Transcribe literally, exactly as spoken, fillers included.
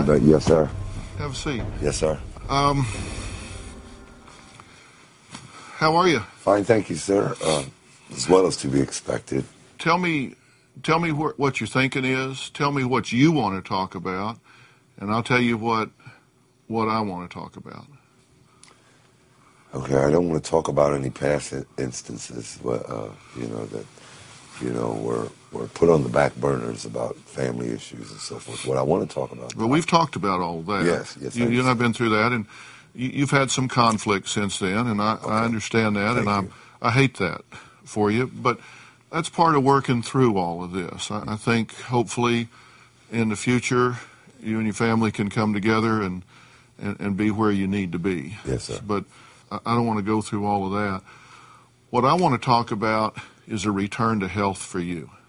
But yes, sir. Have a seat. Yes, sir. Um, how are you? Fine, thank you, sir. Uh, as well as to be expected. Tell me, tell me wh- what your thinking is. Tell me what you want to talk about, and I'll tell you what what I want to talk about. Okay, I don't want to talk about any past in- instances, but uh, you know that you know were were put on the back burners about family issues and so forth. What I want to talk about. Well, we've talked about all of that. Yes, yes, You, I you and I've been through that, and you, you've had some conflict since then, and I, Okay. I understand that, Thank and I you. I hate that for you, but that's part of working through all of this. I, I think hopefully in the future you and your family can come together and, and, and be where you need to be. Yes, sir. But I, I don't want to go through all of that. What I want to talk about is a return to health for you.